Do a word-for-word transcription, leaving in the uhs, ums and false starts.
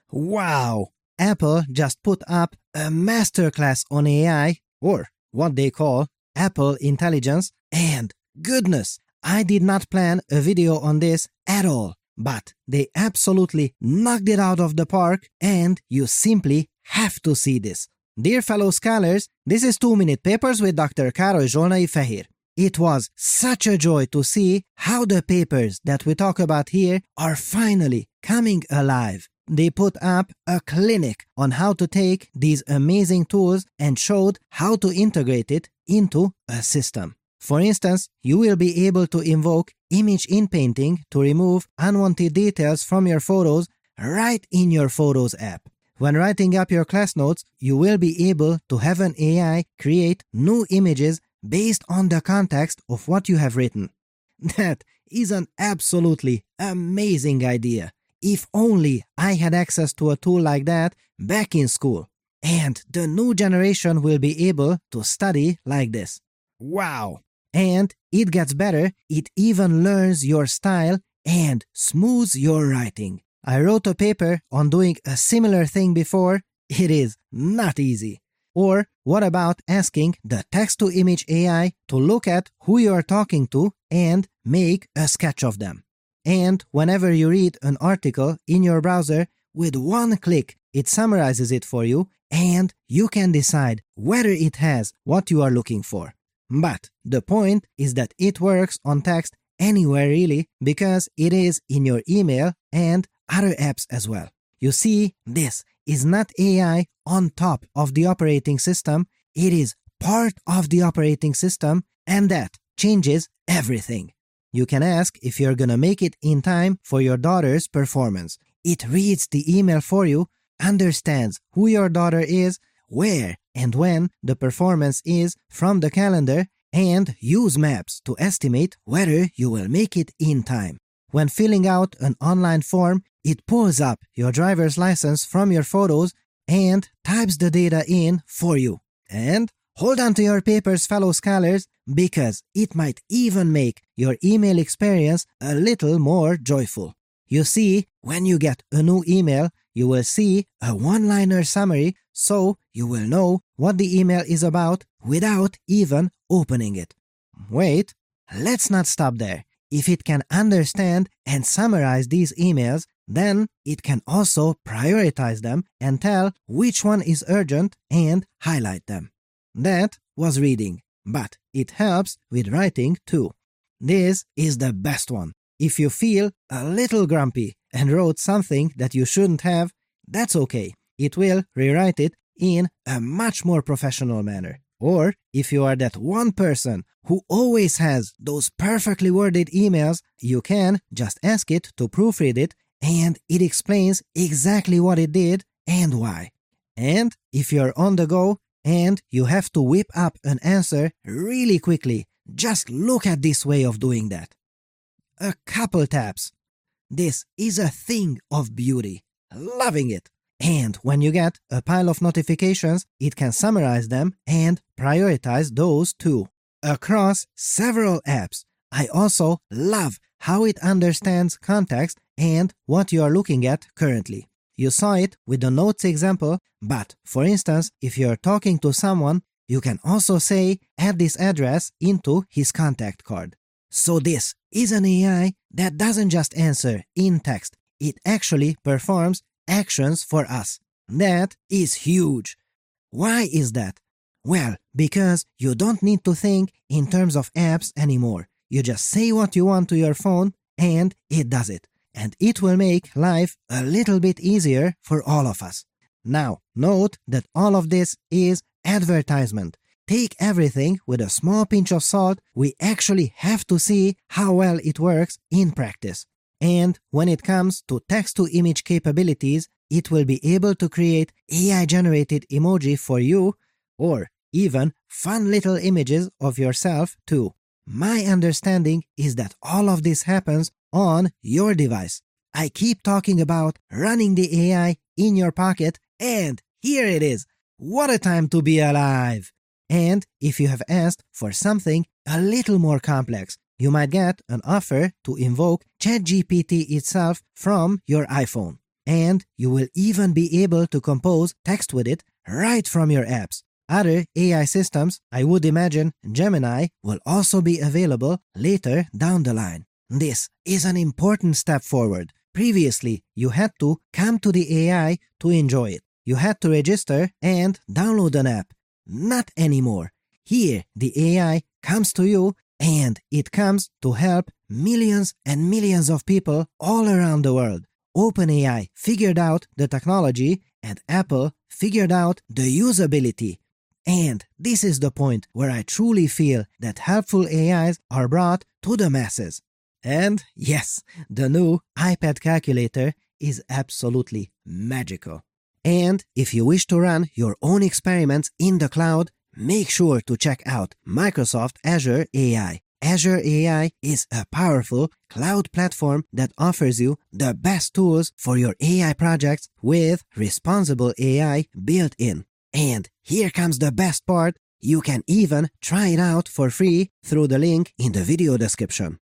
Wow! Apple just put up a masterclass on A I, or what they call Apple Intelligence, and goodness, I did not plan a video on this at all, but they absolutely knocked it out of the park, and you simply have to see this. Dear fellow scholars, this is two minute Papers with Doctor Károly Zsolnai Fehér. It was such a joy to see how the papers that we talk about here are finally coming alive. They put up a clinic on how to take these amazing tools and showed how to integrate it into a system. For instance, you will be able to invoke image inpainting to remove unwanted details from your photos right in your Photos app. When writing up your class notes, you will be able to have an A I create new images based on the context of what you have written. That is an absolutely amazing idea. If only I had access to a tool like that back in school. And the new generation will be able to study like this. Wow! And it gets better, it even learns your style and smooths your writing. I wrote a paper on doing a similar thing before. It is not easy. Or what about asking the text-to-image A I to look at who you are talking to and make a sketch of them? And whenever you read an article in your browser, with one click, it summarizes it for you, and you can decide whether it has what you are looking for. But the point is that it works on text anywhere really, because it is in your email and other apps as well. You see, this is not A I on top of the operating system, it is part of the operating system, and that changes everything. You can ask if you're gonna make it in time for your daughter's performance. It reads the email for you, understands who your daughter is, where and when the performance is from the calendar, and use maps to estimate whether you will make it in time. When filling out an online form, it pulls up your driver's license from your photos and types the data in for you. And hold on to your papers, fellow scholars, because it might even make your email experience a little more joyful. You see, when you get a new email, you will see a one-liner summary, so you will know what the email is about without even opening it. Wait, let's not stop there. If it can understand and summarize these emails, then it can also prioritize them and tell which one is urgent and highlight them. That was reading, but it helps with writing too. This is the best one. If you feel a little grumpy and wrote something that you shouldn't have, that's okay. It will rewrite it in a much more professional manner. Or if you are that one person who always has those perfectly worded emails, you can just ask it to proofread it and it explains exactly what it did and why. And if you're on the go and you have to whip up an answer really quickly, just look at this way of doing that. A couple taps. This is a thing of beauty. Loving it. And when you get a pile of notifications, it can summarize them and prioritize those too. Across several apps, I also love how it understands context and what you are looking at currently. You saw it with the notes example, but for instance, if you are talking to someone, you can also say, add this address into his contact card. So this is an A I that doesn't just answer in text, it actually performs actions for us. That is huge. Why is that? Well, because you don't need to think in terms of apps anymore. You just say what you want to your phone and it does it. And it will make life a little bit easier for all of us. Now, note that all of this is advertisement. Take everything with a small pinch of salt. We actually have to see how well it works in practice. And when it comes to text-to-image capabilities, it will be able to create A I-generated emoji for you, or even fun little images of yourself too. My understanding is that all of this happens on your device. I keep talking about running the A I in your pocket, and here it is. What a time to be alive! And if you have asked for something a little more complex, you might get an offer to invoke ChatGPT itself from your iPhone. and you will even be able to compose text with it right from your apps. Other A I systems, I would imagine Gemini, will also be available later down the line. This is an important step forward. Previously, you had to come to the A I to enjoy it. You had to register and download an app. Not anymore. Here, the A I comes to you, and it comes to help millions and millions of people all around the world. OpenAI figured out the technology, and Apple figured out the usability. And this is the point where I truly feel that helpful A Is are brought to the masses. And yes, the new iPad calculator is absolutely magical. And if you wish to run your own experiments in the cloud, make sure to check out Microsoft Azure A I. Azure A I is a powerful cloud platform that offers you the best tools for your A I projects with responsible A I built in. And here comes the best part, you can even try it out for free through the link in the video description.